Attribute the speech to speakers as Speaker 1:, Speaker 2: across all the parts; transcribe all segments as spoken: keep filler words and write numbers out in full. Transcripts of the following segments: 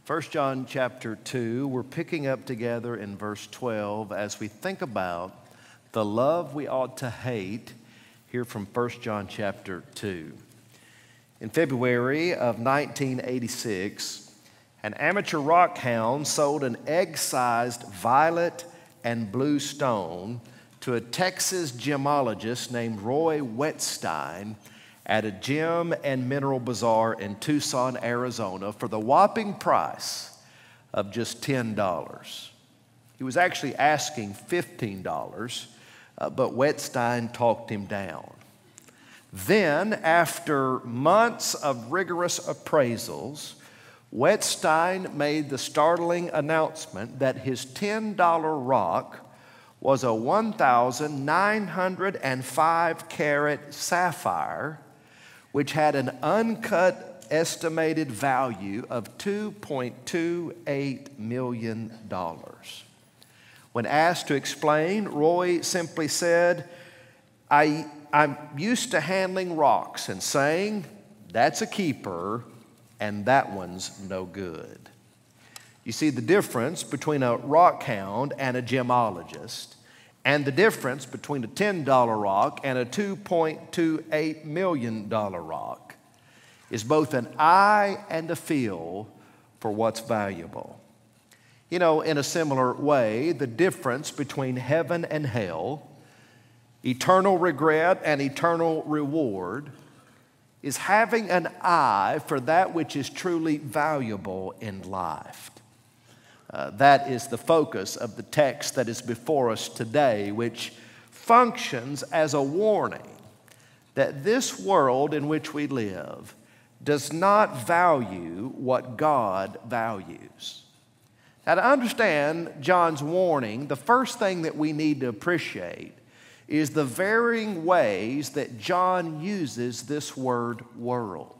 Speaker 1: First John chapter two, we're picking up together in verse twelve as we think about the love we ought to hate here from First John chapter two. In February of nineteen eighty-six, an amateur rock hound sold an egg-sized violet and blue stone to a Texas gemologist named Roy Wettstein at a gem and mineral bazaar in Tucson, Arizona, for the whopping price of just ten dollars. He was actually asking fifteen dollars, uh, but Wettstein talked him down. Then, after months of rigorous appraisals, Wettstein made the startling announcement that his ten dollar rock was a one thousand nine hundred five carat sapphire, which had an uncut estimated value of two point two eight million dollars. When asked to explain, Roy simply said, I, I'm used to handling rocks and saying, that's a keeper and that one's no good. You see, the difference between a rock hound and a gemologist, and the difference between a ten dollar rock and a two point two eight million dollars rock is both an eye and a feel for what's valuable. You know, in a similar way, the difference between heaven and hell, eternal regret and eternal reward, is having an eye for that which is truly valuable in life. Uh, that is the focus of the text that is before us today, which functions as a warning that this world in which we live does not value what God values. Now, to understand John's warning, the first thing that we need to appreciate is the varying ways that John uses this word world.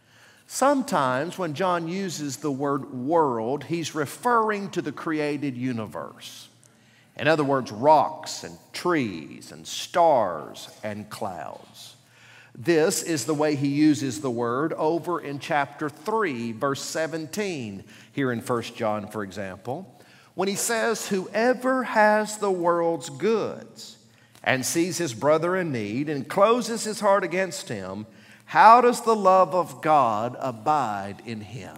Speaker 1: Sometimes when John uses the word world, he's referring to the created universe. In other words, rocks and trees and stars and clouds. This is the way he uses the word over in chapter three, verse seventeen, here in First John, for example, when he says, whoever has the world's goods and sees his brother in need and closes his heart against him, how does the love of God abide in him?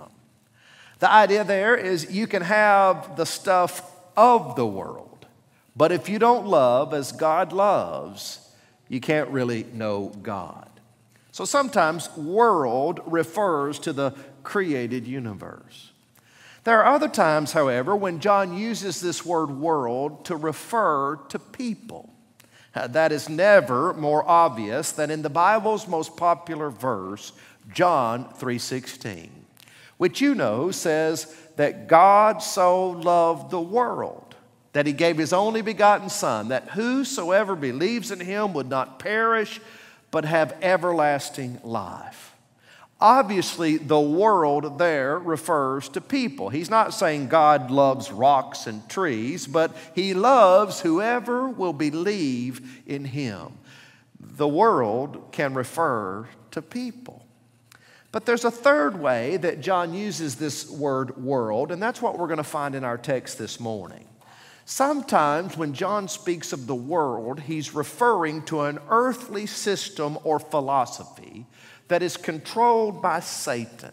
Speaker 1: The idea there is you can have the stuff of the world, but if you don't love as God loves, you can't really know God. So sometimes world refers to the created universe. There are other times, however, when John uses this word world to refer to people. That is never more obvious than in the Bible's most popular verse, John three sixteen, which you know says that God so loved the world that he gave his only begotten Son, that whosoever believes in him would not perish but have everlasting life. Obviously, the world there refers to people. He's not saying God loves rocks and trees, but he loves whoever will believe in him. The world can refer to people. But there's a third way that John uses this word world, and that's what we're going to find in our text this morning. Sometimes when John speaks of the world, he's referring to an earthly system or philosophy that is controlled by Satan,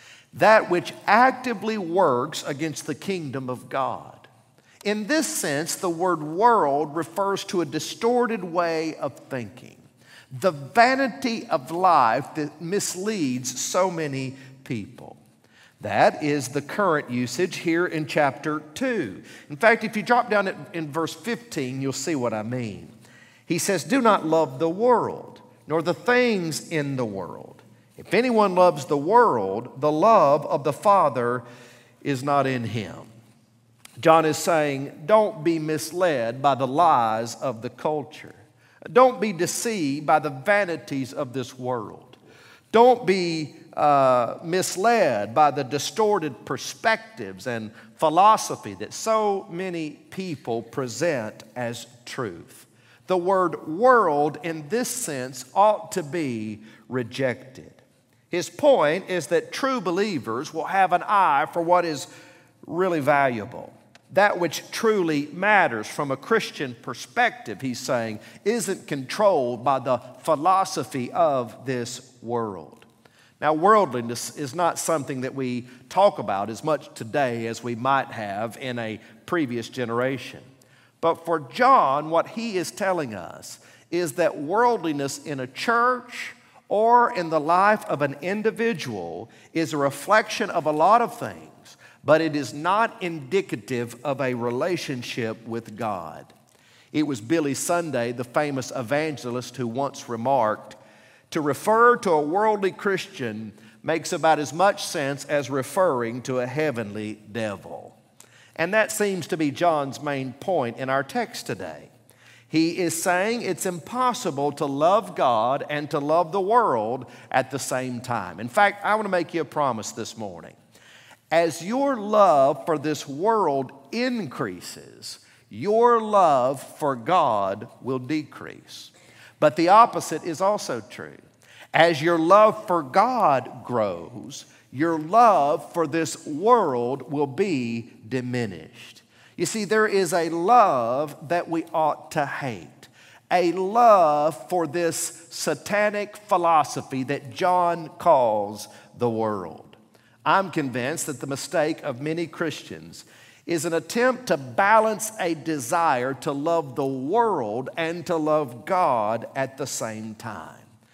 Speaker 1: that which actively works against the kingdom of God. In this sense, the word world refers to a distorted way of thinking, the vanity of life that misleads so many people. That is the current usage here in chapter two. In fact, if you drop down in verse fifteen, you'll see what I mean. He says, do not love the world, nor the things in the world. If anyone loves the world, the love of the Father is not in him. John is saying, don't be misled by the lies of the culture. Don't be deceived by the vanities of this world. Don't be uh, misled by the distorted perspectives and philosophy that so many people present as truth. The word world in this sense ought to be rejected. His point is that true believers will have an eye for what is really valuable. That which truly matters from a Christian perspective, he's saying, isn't controlled by the philosophy of this world. Now, worldliness is not something that we talk about as much today as we might have in a previous generation. But for John, what he is telling us is that worldliness in a church or in the life of an individual is a reflection of a lot of things, but it is not indicative of a relationship with God. It was Billy Sunday, the famous evangelist, who once remarked, to refer to a worldly Christian makes about as much sense as referring to a heavenly devil. And that seems to be John's main point in our text today. He is saying it's impossible to love God and to love the world at the same time. In fact, I want to make you a promise this morning. As your love for this world increases, your love for God will decrease. But the opposite is also true. As your love for God grows, your love for this world will be diminished. You see, there is a love that we ought to hate, a love for this satanic philosophy that John calls the world. I'm convinced that the mistake of many Christians is an attempt to balance a desire to love the world and to love God at the same time.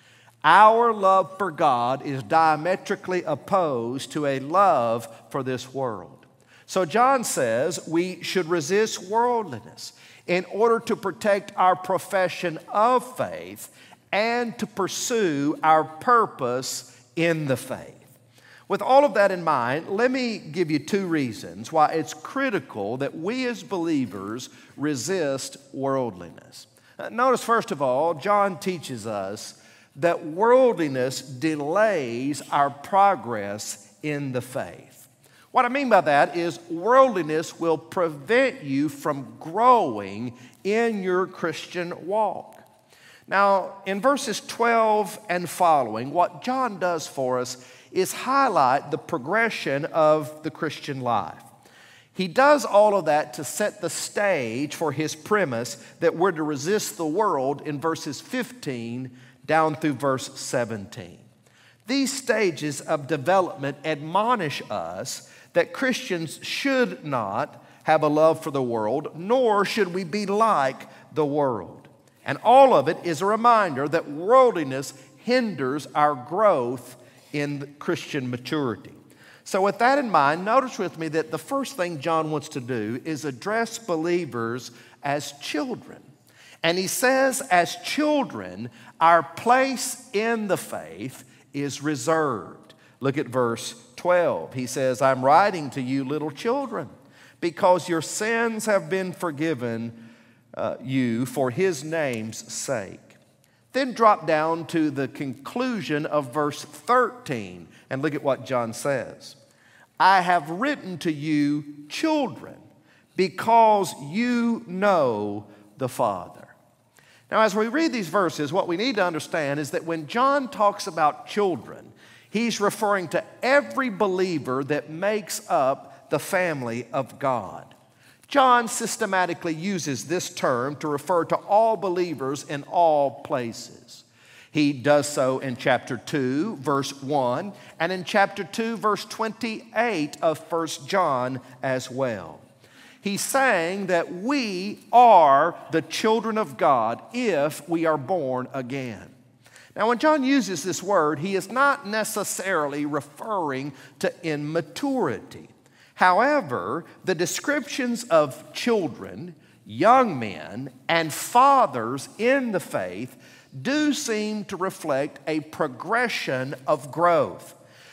Speaker 1: Our love for God is diametrically opposed to a love for this world. So John says we should resist worldliness in order to protect our profession of faith and to pursue our purpose in the faith. With all of that in mind, let me give you two reasons why it's critical that we as believers resist worldliness. Uh, notice, first of all, John teaches us that worldliness delays our progress in the faith. What I mean by that is worldliness will prevent you from growing in your Christian walk. Now, in verses twelve and following, what John does for us is highlight the progression of the Christian life. He does all of that to set the stage for his premise that we're to resist the world in verses fifteen down through verse seventeen. These stages of development admonish us that Christians should not have a love for the world, nor should we be like the world. And all of it is a reminder that worldliness hinders our growth in Christian maturity. So with that in mind, notice with me that the first thing John wants to do is address believers as children. And he says, as children, our place in the faith is reserved. Look at verse twelve. He says, I'm writing to you, little children, because your sins have been forgiven uh, you for his name's sake. Then drop down to the conclusion of verse thirteen and look at what John says. I have written to you, children, because you know the Father. Now, as we read these verses, what we need to understand is that when John talks about children, he's referring to every believer that makes up the family of God. John systematically uses this term to refer to all believers in all places. He does so in chapter two, verse one, and in chapter two, verse twenty-eight of First John as well. He's saying that we are the children of God if we are born again. Now, when John uses this word, he is not necessarily referring to immaturity. However, the descriptions of children, young men, and fathers in the faith do seem to reflect a progression of growth.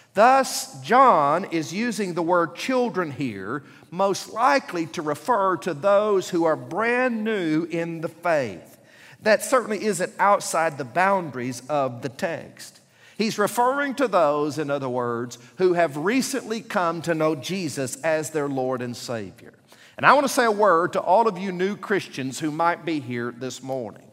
Speaker 1: Thus, John is using the word children here, most likely to refer to those who are brand new in the faith. That certainly isn't outside the boundaries of the text. He's referring to those, in other words, who have recently come to know Jesus as their Lord and Savior. And I want to say a word to all of you new Christians who might be here this morning.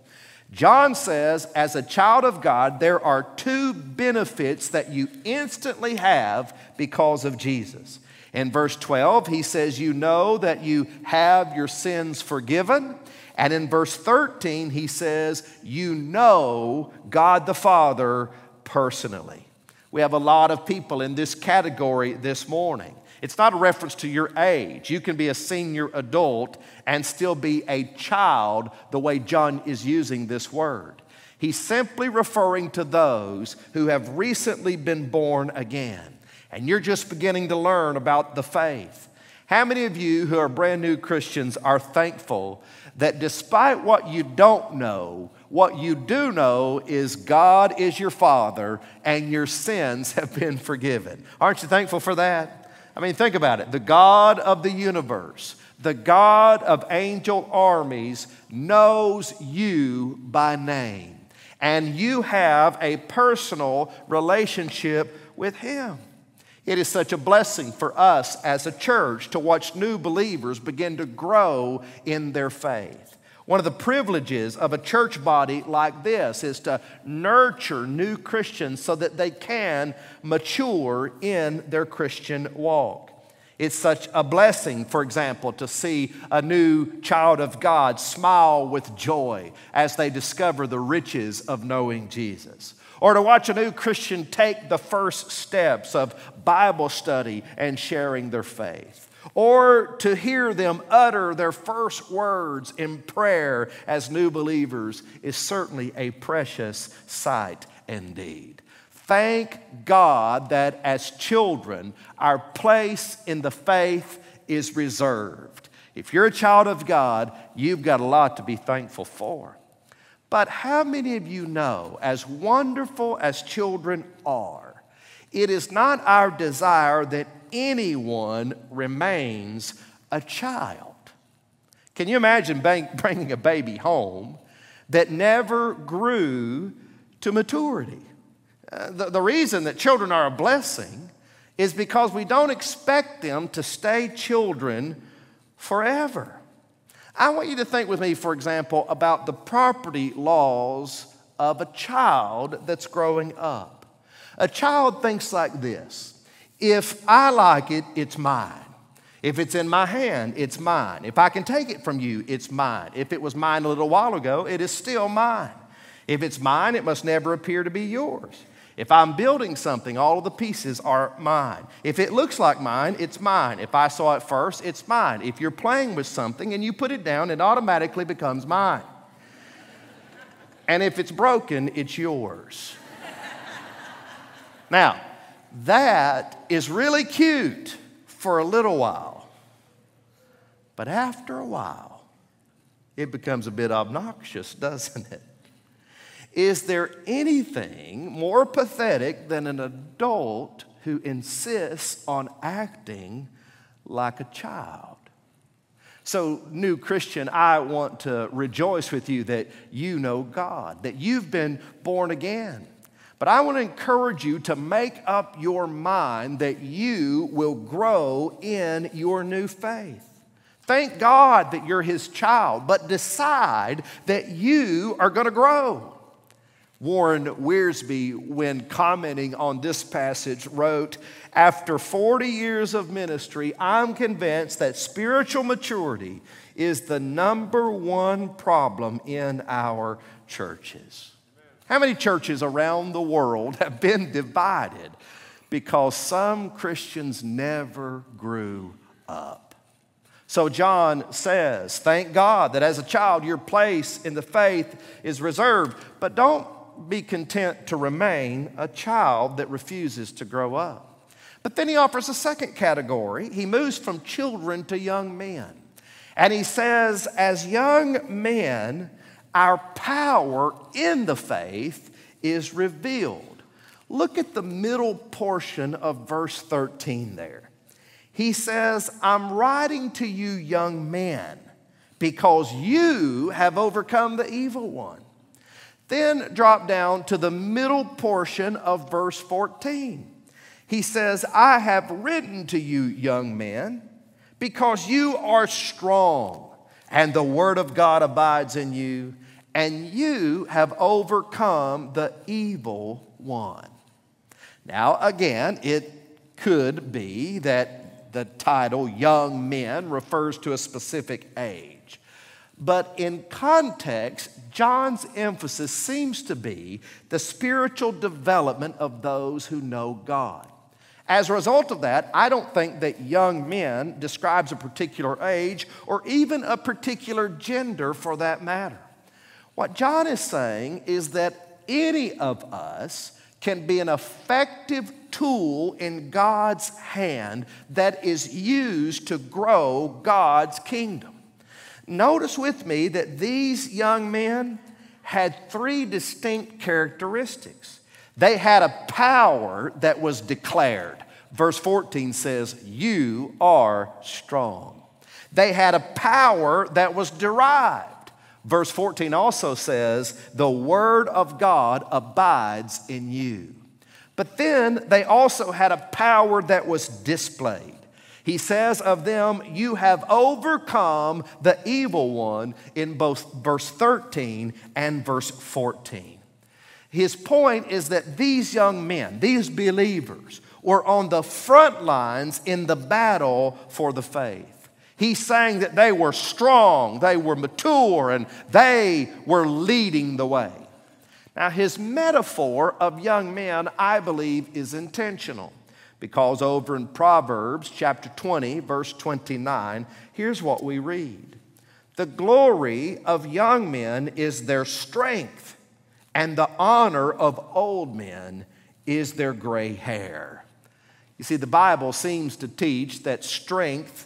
Speaker 1: John says, as a child of God, there are two benefits that you instantly have because of Jesus. In verse twelve, he says, you know that you have your sins forgiven. And in verse thirteen, he says, you know God the Father personally. We have a lot of people in this category this morning. It's not a reference to your age. You can be a senior adult and still be a child the way John is using this word. He's simply referring to those who have recently been born again. And you're just beginning to learn about the faith. How many of you who are brand new Christians are thankful that despite what you don't know, what you do know is God is your Father and your sins have been forgiven? Aren't you thankful for that? I mean, think about it. The God of the universe, the God of angel armies knows you by name. And you have a personal relationship with Him. It is such a blessing for us as a church to watch new believers begin to grow in their faith. One of the privileges of a church body like this is to nurture new Christians so that they can mature in their Christian walk. It's such a blessing, for example, to see a new child of God smile with joy as they discover the riches of knowing Jesus. Or to watch a new Christian take the first steps of Bible study and sharing their faith. Or to hear them utter their first words in prayer as new believers is certainly a precious sight indeed. Thank God that as children, our place in the faith is reserved. If you're a child of God, you've got a lot to be thankful for. But how many of you know, as wonderful as children are, it is not our desire that anyone remains a child? Can you imagine bringing a baby home that never grew to maturity? Uh, the, the reason that children are a blessing is because we don't expect them to stay children forever. I want you to think with me, for example, about the property laws of a child that's growing up. A child thinks like this: if I like it, it's mine. If it's in my hand, it's mine. If I can take it from you, it's mine. If it was mine a little while ago, it is still mine. If it's mine, it must never appear to be yours. If I'm building something, all of the pieces are mine. If it looks like mine, it's mine. If I saw it first, it's mine. If you're playing with something and you put it down, it automatically becomes mine. And if it's broken, it's yours. Now, that is really cute for a little while. But after a while, it becomes a bit obnoxious, doesn't it? Is there anything more pathetic than an adult who insists on acting like a child? So, new Christian, I want to rejoice with you that you know God, that you've been born again. But I want to encourage you to make up your mind that you will grow in your new faith. Thank God that you're His child, but decide that you are going to grow. Warren Wiersbe, when commenting on this passage, wrote, "After forty years of ministry, I'm convinced that spiritual maturity is the number one problem in our churches." How many churches around the world have been divided because some Christians never grew up? So John says, thank God that as a child your place in the faith is reserved, but don't be content to remain a child that refuses to grow up. But then he offers a second category. He moves from children to young men. And he says, as young men, our power in the faith is revealed. Look at the middle portion of verse thirteen there. He says, I'm writing to you young men because you have overcome the evil one. Then drop down to the middle portion of verse fourteen. He says, I have written to you, young men, because you are strong, and the word of God abides in you, and you have overcome the evil one. Now, again, it could be that the title young men refers to a specific age. But in context, John's emphasis seems to be the spiritual development of those who know God. As a result of that, I don't think that young men describes a particular age or even a particular gender for that matter. What John is saying is that any of us can be an effective tool in God's hand that is used to grow God's kingdom. Notice with me that these young men had three distinct characteristics. They had a power that was declared. Verse fourteen says, "You are strong." They had a power that was derived. Verse fourteen also says, "The word of God abides in you." But then they also had a power that was displayed. He says of them, "You have overcome the evil one," in both verse thirteen and verse fourteen. His point is that these young men, these believers, were on the front lines in the battle for the faith. He's saying that they were strong, they were mature, and they were leading the way. Now, his metaphor of young men, I believe, is intentional, because over in Proverbs chapter twenty, verse twenty-nine, here's what we read. "The glory of young men is their strength, and the honor of old men is their gray hair." You see, the Bible seems to teach that strength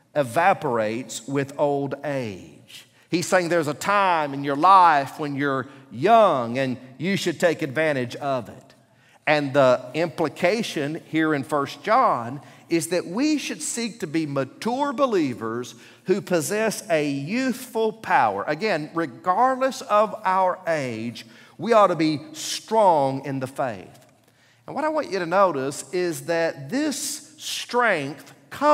Speaker 1: evaporates with old age. He's saying there's a time in your life when you're young and you should take advantage of it. And the implication here in First John is that we should seek to be mature believers who possess a youthful power. Again, regardless of our age, we ought to be strong in the faith. And what I want you to notice is that this strength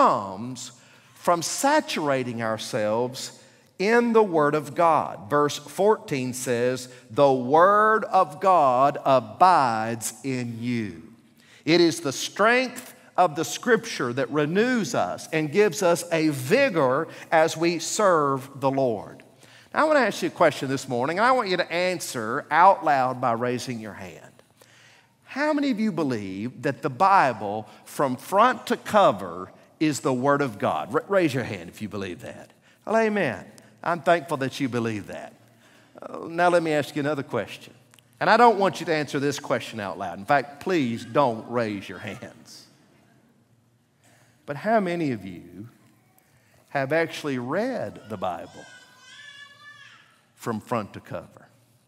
Speaker 1: comes from saturating ourselves in the Word of God. Verse fourteen says, "The Word of God abides in you." It is the strength of the Scripture that renews us and gives us a vigor as we serve the Lord. Now, I want to ask you a question this morning, and I want you to answer out loud by raising your hand. How many of you believe that the Bible from front to cover is the Word of God? R- raise your hand if you believe that. Well, amen. I'm thankful that you believe that. Uh, now let me ask you another question. And I don't want you to answer this question out loud. In fact, please don't raise your hands. But how many of you have actually read the Bible from front to cover?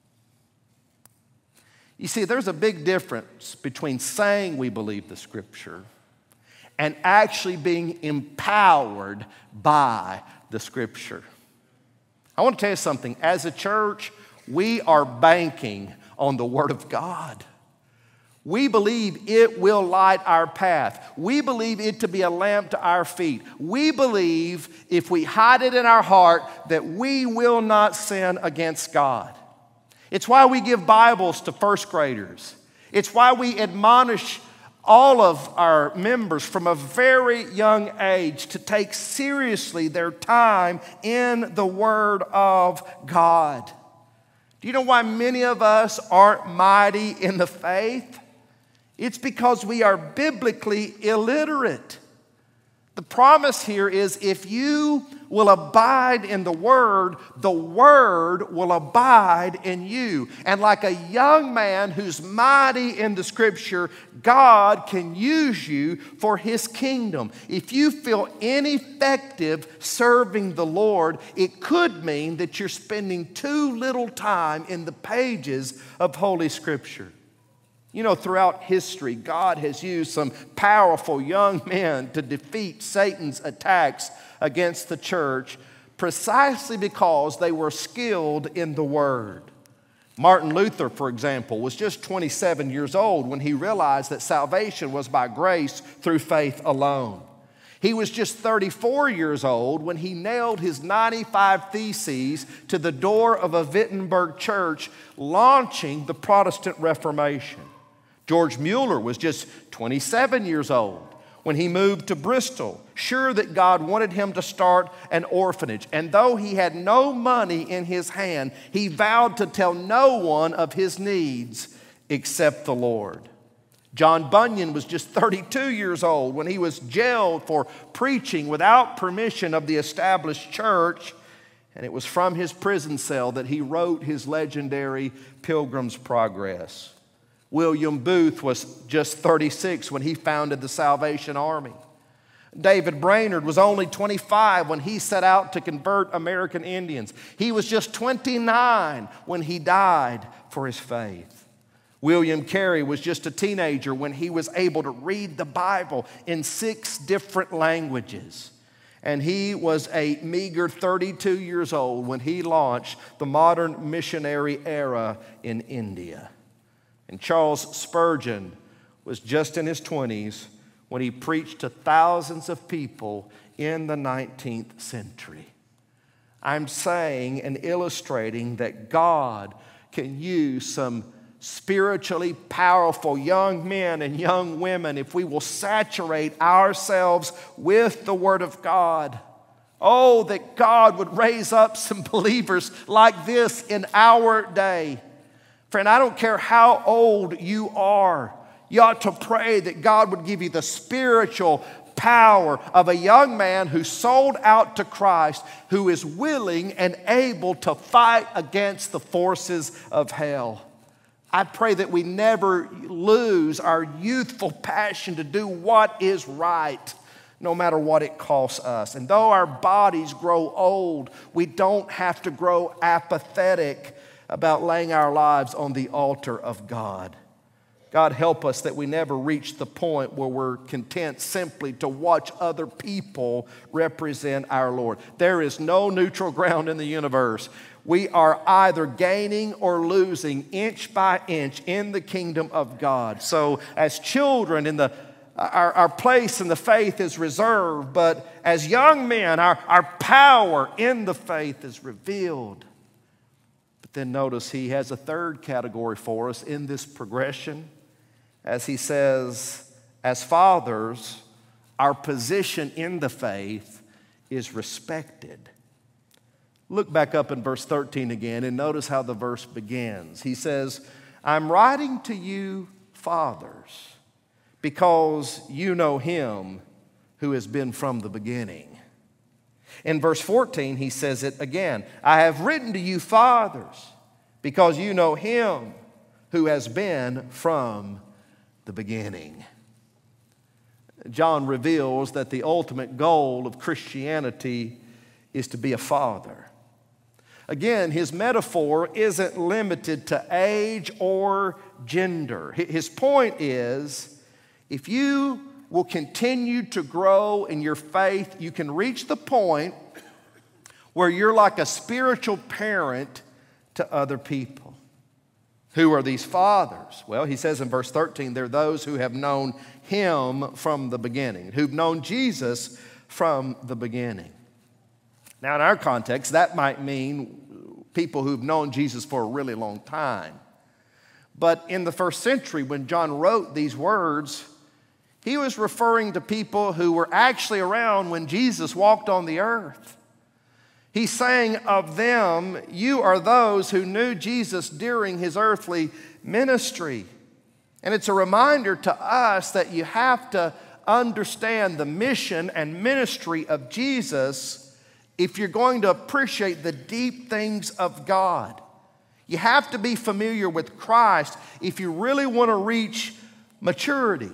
Speaker 1: You see, there's a big difference between saying we believe the Scripture and actually being empowered by the Scripture. I want to tell you something. As a church, we are banking on the Word of God. We believe it will light our path. We believe it to be a lamp to our feet. We believe if we hide it in our heart that we will not sin against God. It's why we give Bibles to first graders. It's why we admonish all of our members from a very young age to take seriously their time in the Word of God. Do you know why many of us aren't mighty in the faith? It's because we are biblically illiterate. The promise here is if you will abide in the Word, the Word will abide in you. And like a young man who's mighty in the Scripture, God can use you for His kingdom. If you feel ineffective serving the Lord, it could mean that you're spending too little time in the pages of Holy Scripture. You know, throughout history, God has used some powerful young men to defeat Satan's attacks against the church precisely because they were skilled in the Word. Martin Luther, for example, was just twenty-seven years old when he realized that salvation was by grace through faith alone. He was just thirty-four years old when he nailed his ninety-five Theses to the door of a Wittenberg church, launching the Protestant Reformation. George Mueller was just twenty-seven years old when he moved to Bristol, sure that God wanted him to start an orphanage. And though he had no money in his hand, he vowed to tell no one of his needs except the Lord. John Bunyan was just thirty-two years old when he was jailed for preaching without permission of the established church, and it was from his prison cell that he wrote his legendary Pilgrim's Progress. William Booth was just thirty-six when he founded the Salvation Army. David Brainerd was only twenty-five when he set out to convert American Indians. He was just twenty-nine when he died for his faith. William Carey was just a teenager when he was able to read the Bible in six different languages. And he was a meager thirty-two years old when he launched the modern missionary era in India. And Charles Spurgeon was just in his twenties when he preached to thousands of people in the nineteenth century. I'm saying and illustrating that God can use some spiritually powerful young men and young women if we will saturate ourselves with the Word of God. Oh, that God would raise up some believers like this in our day. Friend, I don't care how old you are. You ought to pray that God would give you the spiritual power of a young man who sold out to Christ, who is willing and able to fight against the forces of hell. I pray that we never lose our youthful passion to do what is right, no matter what it costs us. And though our bodies grow old, we don't have to grow apathetic about laying our lives on the altar of God. God, help us that we never reach the point where we're content simply to watch other people represent our Lord. There is no neutral ground in the universe. We are either gaining or losing inch by inch in the kingdom of God. So as children, in the our, our place in the faith is reserved, but as young men, our, our power in the faith is revealed. Then notice he has a third category for us in this progression. As he says, as fathers, our position in the faith is respected. Look back up in verse thirteen again and notice how the verse begins. He says, I'm writing to you, fathers, because you know him who has been from the beginning. In verse fourteen, he says it again. I have written to you, fathers, because you know him who has been from the beginning. John reveals that the ultimate goal of Christianity is to be a father. Again, his metaphor isn't limited to age or gender. His point is, if you will continue to grow in your faith, you can reach the point where you're like a spiritual parent to other people. Who are these fathers? Well, he says in verse thirteen, they're those who have known him from the beginning, who've known Jesus from the beginning. Now, in our context, that might mean people who've known Jesus for a really long time. But in the first century, when John wrote these words, he was referring to people who were actually around when Jesus walked on the earth. He's saying of them, you are those who knew Jesus during his earthly ministry. And it's a reminder to us that you have to understand the mission and ministry of Jesus if you're going to appreciate the deep things of God. You have to be familiar with Christ if you really want to reach maturity.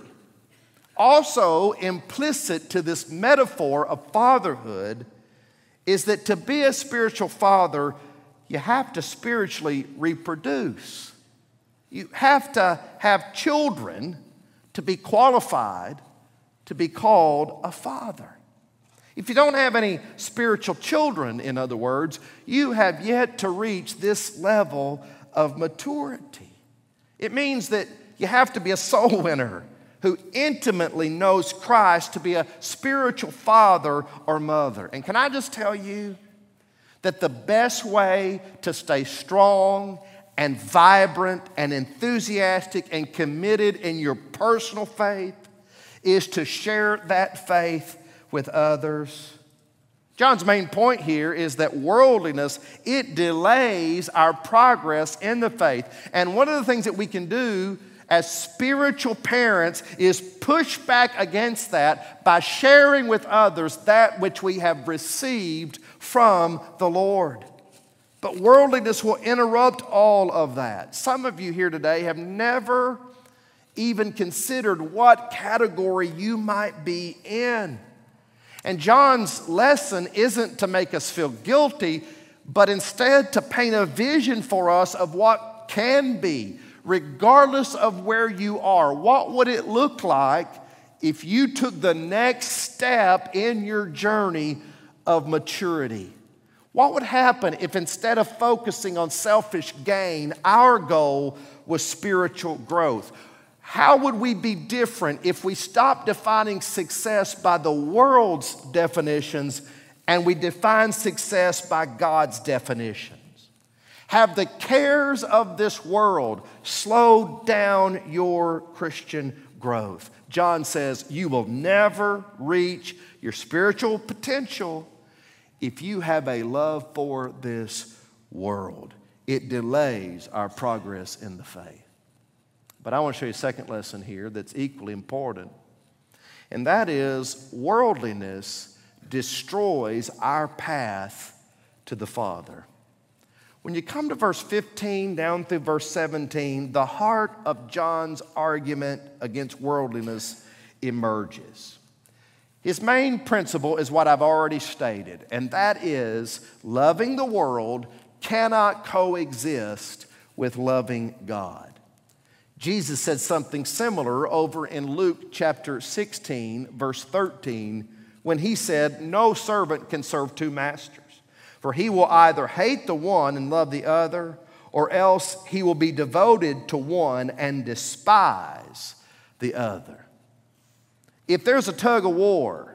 Speaker 1: Also, implicit to this metaphor of fatherhood is that to be a spiritual father, you have to spiritually reproduce. You have to have children to be qualified to be called a father. If you don't have any spiritual children, in other words, you have yet to reach this level of maturity. It means that you have to be a soul winner who intimately knows Christ to be a spiritual father or mother. And can I just tell you that the best way to stay strong and vibrant and enthusiastic and committed in your personal faith is to share that faith with others? John's main point here is that worldliness, it delays our progress in the faith. And one of the things that we can do as spiritual parents is push back against that by sharing with others that which we have received from the Lord. But worldliness will interrupt all of that. Some of you here today have never even considered what category you might be in. And John's lesson isn't to make us feel guilty, but instead to paint a vision for us of what can be, regardless of where you are. What would it look like if you took the next step in your journey of maturity? What would happen if instead of focusing on selfish gain, our goal was spiritual growth? How would we be different if we stopped defining success by the world's definitions and we define success by God's definitions? Have the cares of this world slowed down your Christian growth? John says you will never reach your spiritual potential if you have a love for this world. It delays our progress in the faith. But I want to show you a second lesson here that's equally important, and that is worldliness destroys our path to the Father. When you come to verse fifteen down through verse seventeen, the heart of John's argument against worldliness emerges. His main principle is what I've already stated, and that is loving the world cannot coexist with loving God. Jesus said something similar over in Luke chapter sixteen, verse thirteen, when he said, "No servant can serve two masters. For he will either hate the one and love the other, or else he will be devoted to one and despise the other." If there's a tug of war,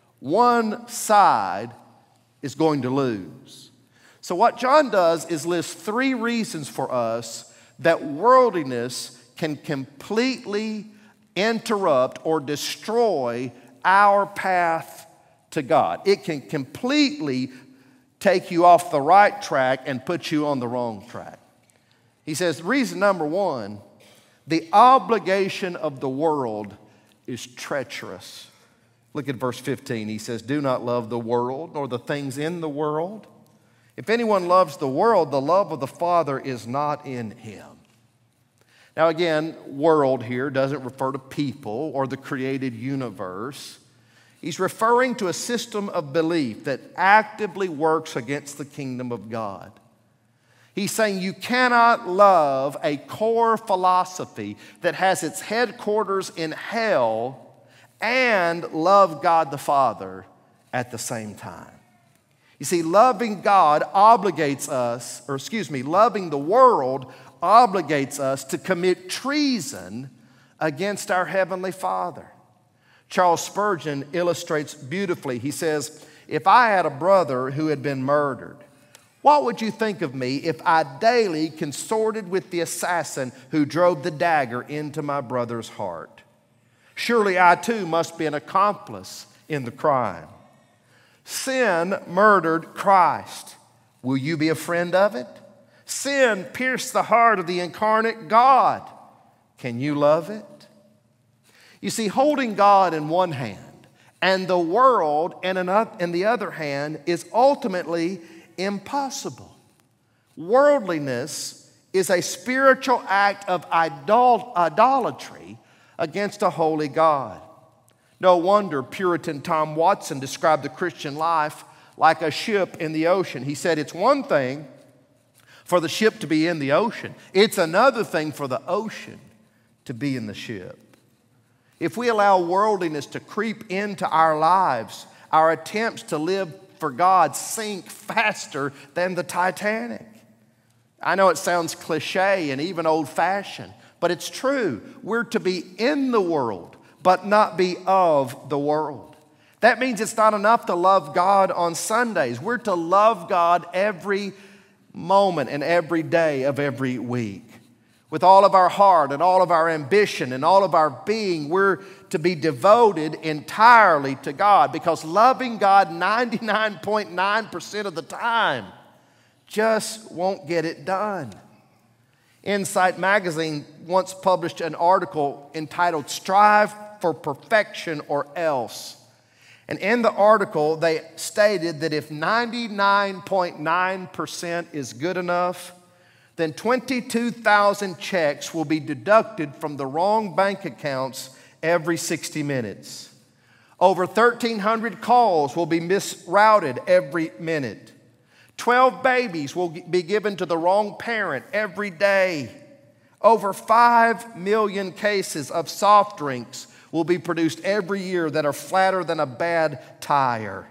Speaker 1: one side is going to lose. So what John does is list three reasons for us that worldliness can completely interrupt or destroy our path to God. It can completely take you off the right track and put you on the wrong track. He says, reason number one, the obligation of the world is treacherous. Look at verse fifteen. He says, "Do not love the world nor the things in the world. If anyone loves the world, the love of the Father is not in him." Now again, world here doesn't refer to people or the created universe. He's referring to a system of belief that actively works against the kingdom of God. He's saying you cannot love a core philosophy that has its headquarters in hell and love God the Father at the same time. You see, loving God obligates us, or excuse me, loving the world obligates us to commit treason against our Heavenly Father. Charles Spurgeon illustrates beautifully. He says, "If I had a brother who had been murdered, what would you think of me if I daily consorted with the assassin who drove the dagger into my brother's heart? Surely I too must be an accomplice in the crime. Sin murdered Christ. Will you be a friend of it? Sin pierced the heart of the incarnate God. Can you love it?" You see, holding God in one hand and the world in the other hand is ultimately impossible. Worldliness is a spiritual act of idol- idolatry against a holy God. No wonder Puritan Tom Watson described the Christian life like a ship in the ocean. He said, "It's one thing for the ship to be in the ocean. It's another thing for the ocean to be in the ship." If we allow worldliness to creep into our lives, our attempts to live for God sink faster than the Titanic. I know it sounds cliche and even old-fashioned, But it's true. We're to be in the world, but not be of the world. That means it's not enough to love God on Sundays. We're to love God every moment and every day of every week. With all of our heart and all of our ambition and all of our being, we're to be devoted entirely to God, because loving God ninety-nine point nine percent of the time just won't get it done. Insight Magazine once published an article entitled "Strive for Perfection or Else." And in the article, they stated that if ninety-nine point nine percent is good enough, then twenty-two thousand checks will be deducted from the wrong bank accounts every sixty minutes. Over thirteen hundred calls will be misrouted every minute. twelve babies will be given to the wrong parent every day. Over five million cases of soft drinks will be produced every year that are flatter than a bad tire.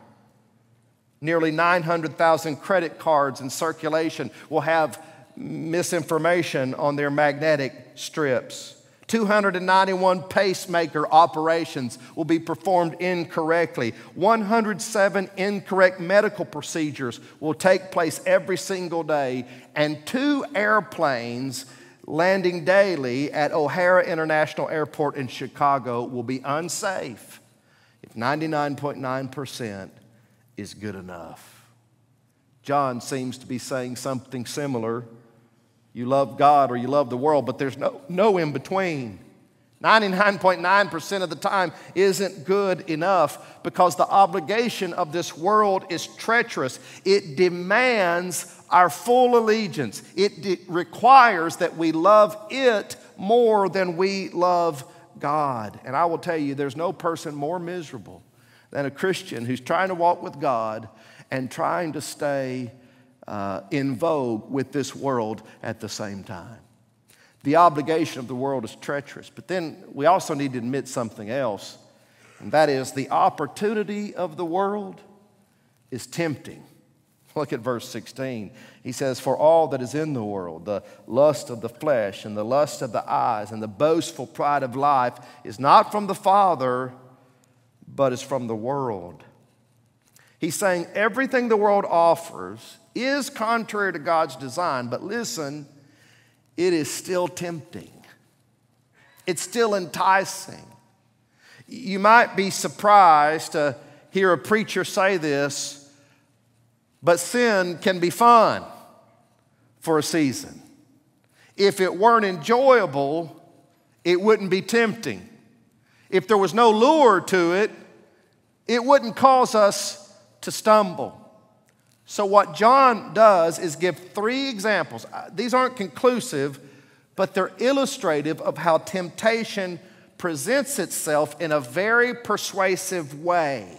Speaker 1: Nearly nine hundred thousand credit cards in circulation will have misinformation on their magnetic strips. two hundred ninety-one pacemaker operations will be performed incorrectly. one hundred seven incorrect medical procedures will take place every single day. And two airplanes landing daily at O'Hare International Airport in Chicago will be unsafe if ninety-nine point nine percent is good enough. John seems to be saying something similar. You love God or you love the world, but there's no, no in between. ninety-nine point nine percent of the time isn't good enough, because the obligation of this world is treacherous. It demands our full allegiance. It de- requires that we love it more than we love God. And I will tell you, there's no person more miserable than a Christian who's trying to walk with God and trying to stay uh, in vogue with this world at the same time. The obligation of the world is treacherous. But then we also need to admit something else, and that is the opportunity of the world is tempting. Look at verse sixteen. He says, "For all that is in the world, the lust of the flesh and the lust of the eyes and the boastful pride of life is not from the Father, but is from the world." He's saying everything the world offers is contrary to God's design, but listen, it is still tempting. It's still enticing. You might be surprised to hear a preacher say this, but sin can be fun for a season. If it weren't enjoyable, it wouldn't be tempting. If there was no lure to it, it wouldn't cause us to stumble. So what John does is give three examples. These aren't conclusive, but they're illustrative of how temptation presents itself in a very persuasive way.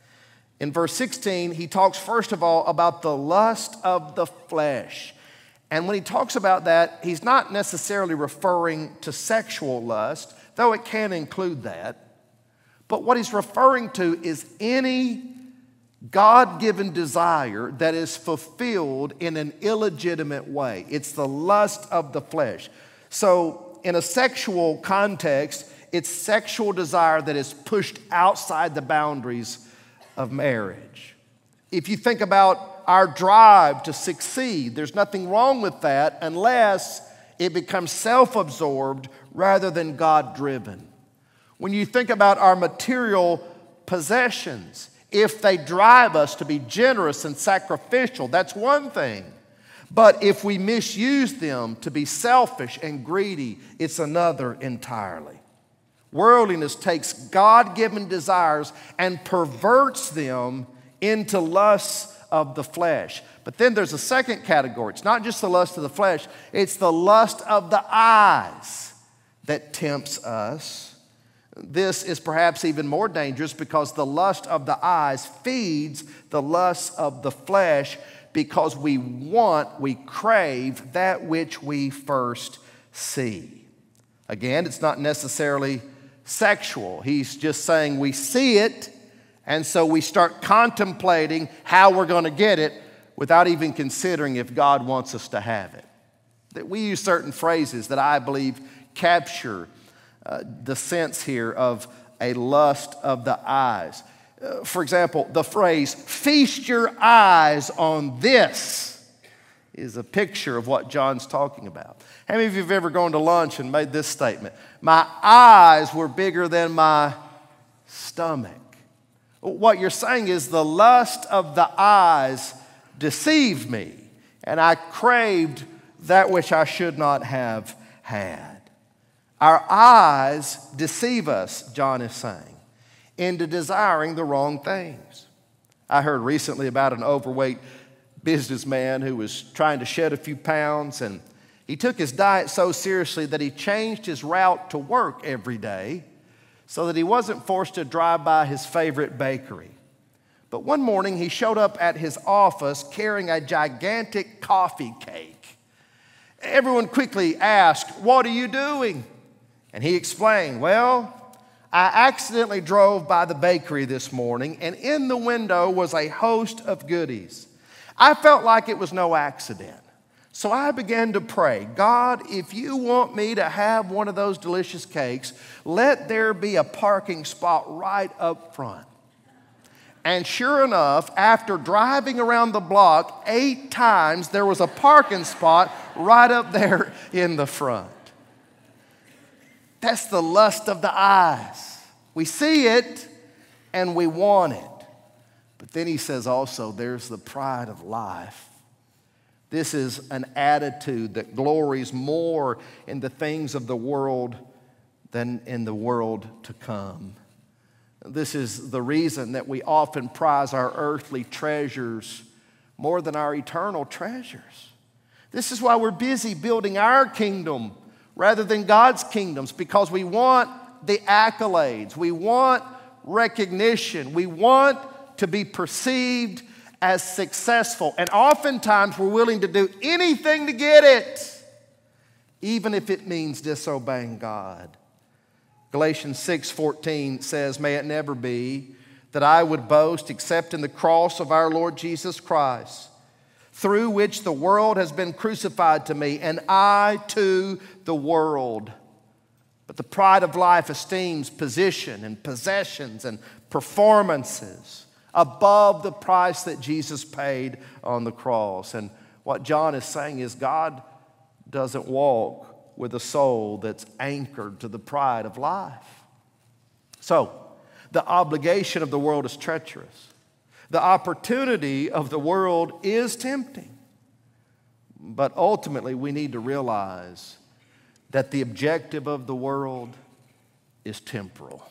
Speaker 1: In verse sixteen, he talks first of all about the lust of the flesh. And when he talks about that, he's not necessarily referring to sexual lust, though it can include that. But what he's referring to is any God-given desire that is fulfilled in an illegitimate way. It's the lust of the flesh. So in a sexual context, it's sexual desire that is pushed outside the boundaries of marriage. If you think about our drive to succeed, there's nothing wrong with that unless it becomes self-absorbed rather than God-driven. When you think about our material possessions, if they drive us to be generous and sacrificial, that's one thing. But if we misuse them to be selfish and greedy, it's another entirely. Worldliness takes God-given desires and perverts them into lusts of the flesh. But then there's a second category. It's not just the lust of the flesh, it's the lust of the eyes that tempts us. This is perhaps even more dangerous because the lust of the eyes feeds the lust of the flesh, because we want, we crave that which we first see. Again, it's not necessarily sexual. He's just saying we see it, and so we start contemplating how we're going to get it without even considering if God wants us to have it. That we use certain phrases that I believe capture uh, the sense here of a lust of the eyes. Uh, for example, the phrase, feast your eyes on this, is a picture of what John's talking about. How many of you have ever gone to lunch and made this statement? My eyes were bigger than my stomach. What you're saying is the lust of the eyes deceived me, and I craved that which I should not have had. Our eyes deceive us, John is saying, into desiring the wrong things. I heard recently about an overweight businessman who was trying to shed a few pounds, and he took his diet so seriously that he changed his route to work every day so that he wasn't forced to drive by his favorite bakery. But one morning he showed up at his office carrying a gigantic coffee cake. Everyone quickly asked, "What are you doing?" And he explained, "Well, I accidentally drove by the bakery this morning, and in the window was a host of goodies. I felt like it was no accident. So I began to pray, God, if you want me to have one of those delicious cakes, let there be a parking spot right up front." And sure enough, after driving around the block eight times, there was a parking spot right up there in the front. That's the lust of the eyes. We see it and we want it. But then he says also, there's the pride of life. This is an attitude that glories more in the things of the world than in the world to come. This is the reason that we often prize our earthly treasures more than our eternal treasures. This is why we're busy building our kingdom rather than God's kingdoms, because we want the accolades, we want recognition, we want to be perceived as successful. And oftentimes we're willing to do anything to get it, even if it means disobeying God. Galatians six fourteen says, "May it never be that I would boast except in the cross of our Lord Jesus Christ, through which the world has been crucified to me, and I to the world." But the pride of life esteems position and possessions and performances above the price that Jesus paid on the cross. And what John is saying is God doesn't walk with a soul that's anchored to the pride of life. So, the obligation of the world is treacherous. The opportunity of the world is tempting. But ultimately, we need to realize that the objective of the world is temporal.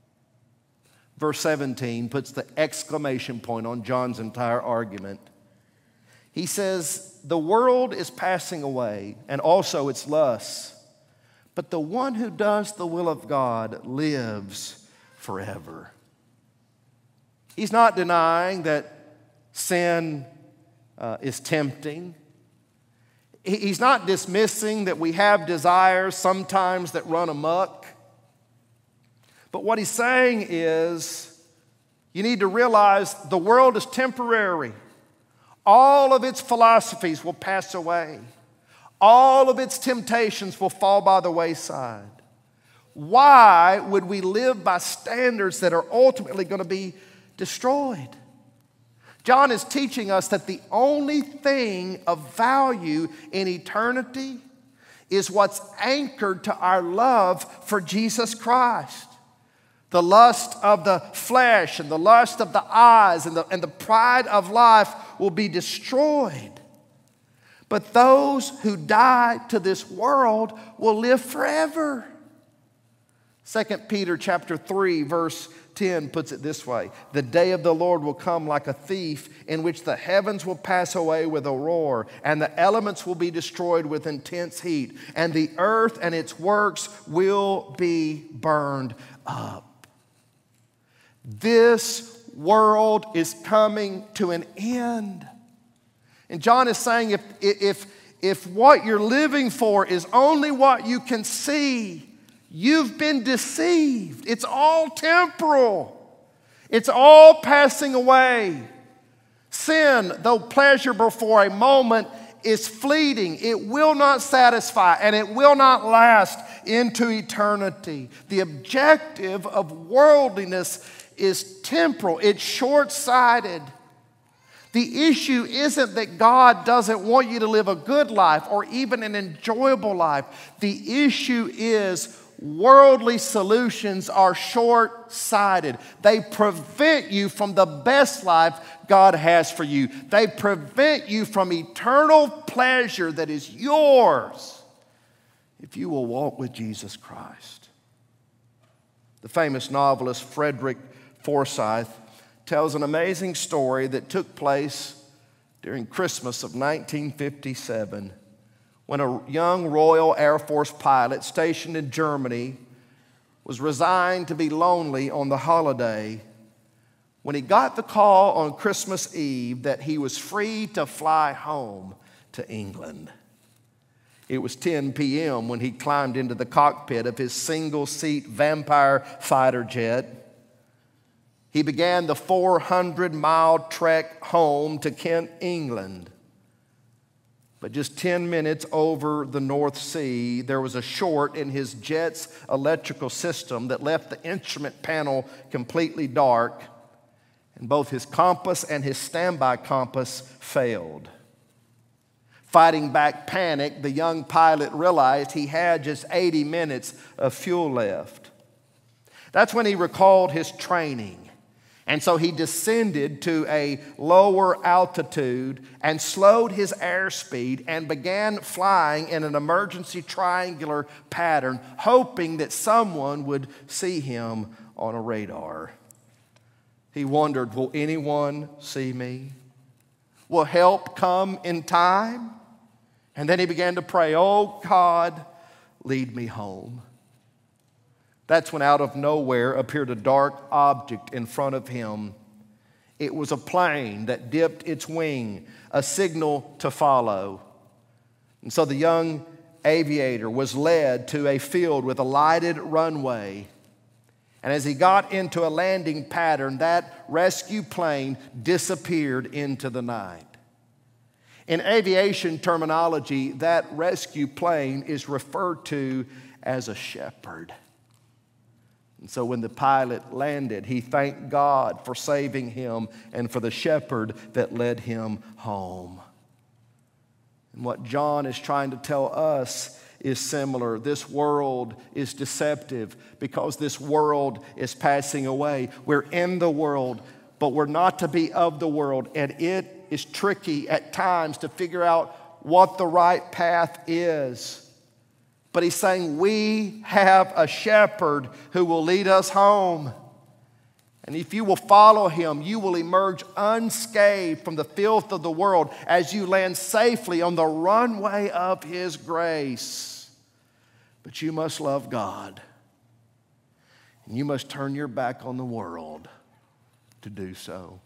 Speaker 1: Verse seventeen puts the exclamation point on John's entire argument. He says, the world is passing away, and also its lusts, but the one who does the will of God lives forever. He's not denying that sin uh, is tempting. He's not dismissing that we have desires sometimes that run amok. But what he's saying is, you need to realize the world is temporary. All of its philosophies will pass away. All of its temptations will fall by the wayside. Why would we live by standards that are ultimately going to be destroyed? John is teaching us that the only thing of value in eternity is what's anchored to our love for Jesus Christ. The lust of the flesh and the lust of the eyes and the, and the pride of life will be destroyed. But those who die to this world will live forever. Second Peter chapter three, verse ten puts it this way. The day of the Lord will come like a thief, in which the heavens will pass away with a roar, and the elements will be destroyed with intense heat, and the earth and its works will be burned up. This world is coming to an end. And John is saying if, if, if what you're living for is only what you can see, you've been deceived. It's all temporal. It's all passing away. Sin, though pleasurable for a moment, is fleeting. It will not satisfy and it will not last into eternity. The objective of worldliness is temporal, it's short-sighted. The issue isn't that God doesn't want you to live a good life or even an enjoyable life. The issue is worldly solutions are short-sighted. They prevent you from the best life God has for you. They prevent you from eternal pleasure that is yours if you will walk with Jesus Christ. The famous novelist Frederick Forsyth tells an amazing story that took place during Christmas of nineteen fifty-seven when a young Royal Air Force pilot stationed in Germany was resigned to be lonely on the holiday when he got the call on Christmas Eve that he was free to fly home to England. It was ten p.m. when he climbed into the cockpit of his single-seat Vampire fighter jet. He began the four hundred mile trek home to Kent, England. But just ten minutes over the North Sea, there was a short in his jet's electrical system that left the instrument panel completely dark, and both his compass and his standby compass failed. Fighting back panic, the young pilot realized he had just eighty minutes of fuel left. That's when he recalled his training. And so he descended to a lower altitude and slowed his airspeed and began flying in an emergency triangular pattern, hoping that someone would see him on a radar. He wondered, will anyone see me? Will help come in time? And then he began to pray, oh God, lead me home. That's when out of nowhere appeared a dark object in front of him. It was a plane that dipped its wing, a signal to follow. And so the young aviator was led to a field with a lighted runway. And as he got into a landing pattern, that rescue plane disappeared into the night. In aviation terminology, that rescue plane is referred to as a shepherd. And so when the pilot landed, he thanked God for saving him and for the shepherd that led him home. And what John is trying to tell us is similar. This world is deceptive because this world is passing away. We're in the world, but we're not to be of the world. And it is tricky at times to figure out what the right path is. But he's saying we have a shepherd who will lead us home. And if you will follow him, you will emerge unscathed from the filth of the world as you land safely on the runway of his grace. But you must love God. And you must turn your back on the world to do so.